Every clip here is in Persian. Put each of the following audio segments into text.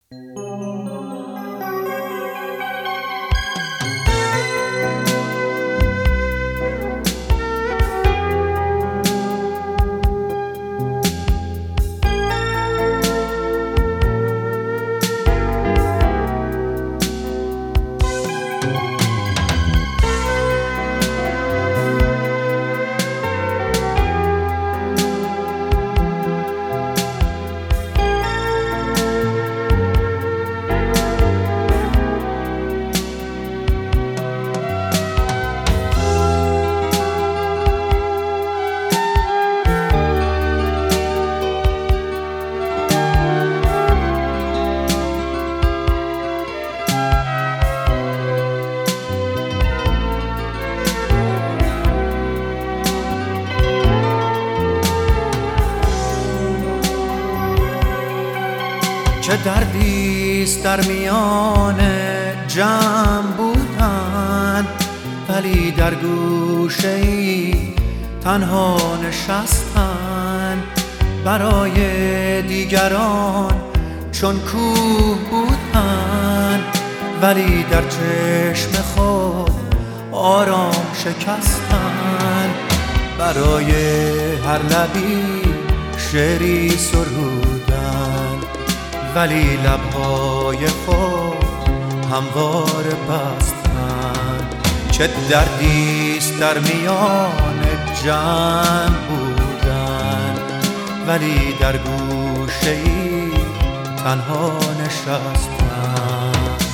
چه دردیست در میان جمع بودن، ولی در گوشه‌ای تنها نشستن. برای دیگران چون کوه بودن، ولی در چشم خود آرام شکستن. برای هر لبی شعری سرودن، ولی لبهای خود همواره بستن. چه دردیست در میان جمع بودن، ولی در گوشه‌ای تنها نشستن.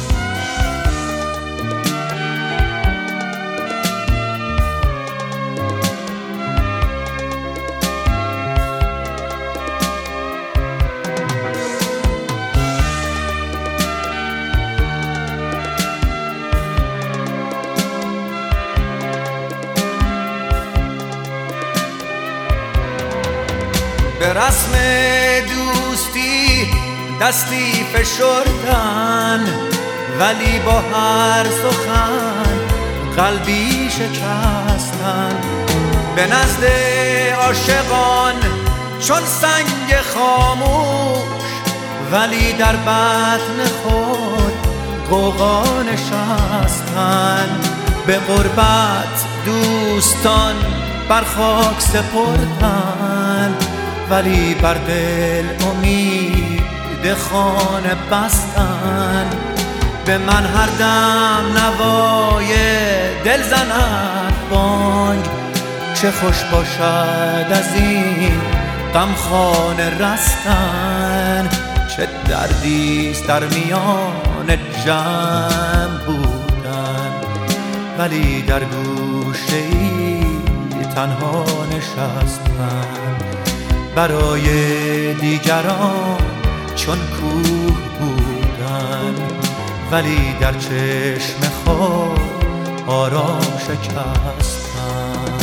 به رسم دوستی دستی فشردن، ولی با هر سخن قلبی شکستن. به نزد عاشقان چون سنگ خاموش، ولی در بطن خود غوغا نشستن. به غربت دوستان بر خاک سپردن، ولی بر دل امید خانه بستن. به من هر دم نوای دل زند بانگ، چه خوش باشد از این غمخانه رستن. چه دردیست در میان جمع بودن، ولی در گوشه‌ای تنها نشستن. برای دیگران چون کوه بودن، ولی در چشم خود آرام شکستن.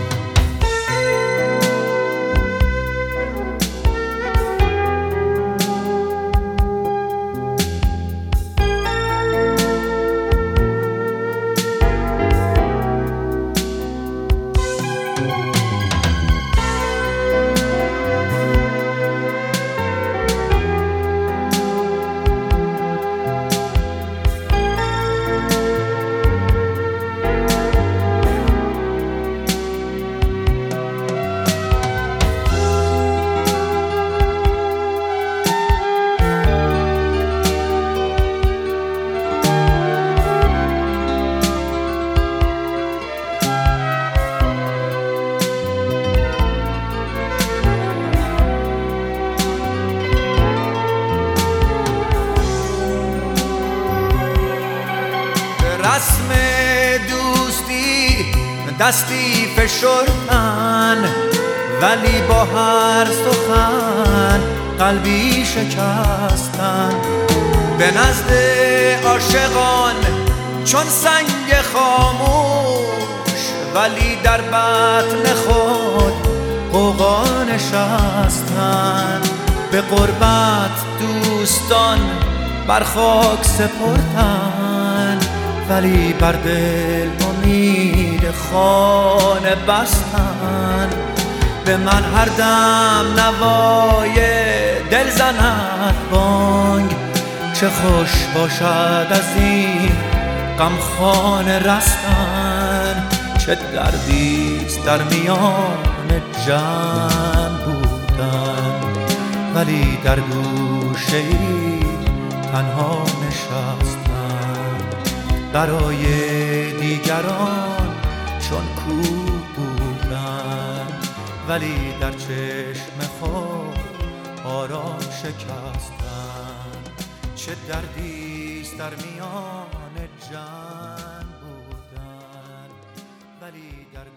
رسم دوستی دستی فشردن، ولی با هر سخن قلبی شکستن. به نزد عاشقان چون سنگ خاموش، ولی در بطن خود غوغا نشستن. به غربت دوستان بر خاک سپردن، ولی بر دل امید خانه بستن. به من هر دم نوای دل زند بانگ، چه خوش باشد از این غمخانه رستن، چه دردیست در میان جمع بودن، ولی در گوشه ای تنها نشستن. برای دیگران چون کوه بودن، ولی در چشم خود آرام شکستن. چه دردیست در میان جمع بودن، ولی در